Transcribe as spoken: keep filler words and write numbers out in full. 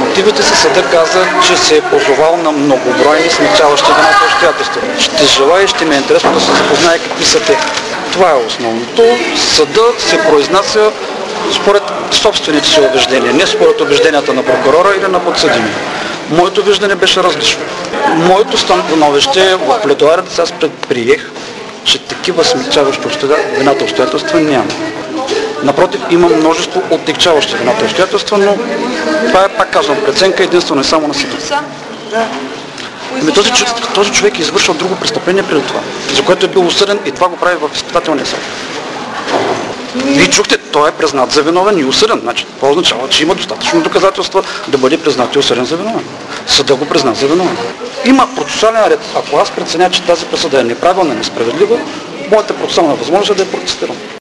мотивите си съда каза, че се е позовал на многобройни смягчаващи вината обстоятелства. Ще желая и ще ми е интересно да се запознае какви са те. Това е основното. Съдът се произнася според собствените си убеждения, не според убежденията на прокурора или на подсъдимия. Моето виждане беше различно. Моето становище в пледоарията сега аз предприех, че такива смягчаващи вината обстоятелства няма. Напротив, има множество оттегчаващи вината обстоятелства, но това е, пак казвам, преценка единствено и само на съда. Ами този, този човек е извършил друго престъпление преди това, за което е бил осъден и това го прави в изпитателния съд. Вие чухте, той е признат за виновен и осъден. Значи, това означава, че има достатъчно доказателства да бъде признат и осъден за виновен. Съда го признат за виновен. Има процесуален ред. Ако аз преценя, че тази присъда е неправилна, несправедлива, моята процесуална възможност е да я протестирам.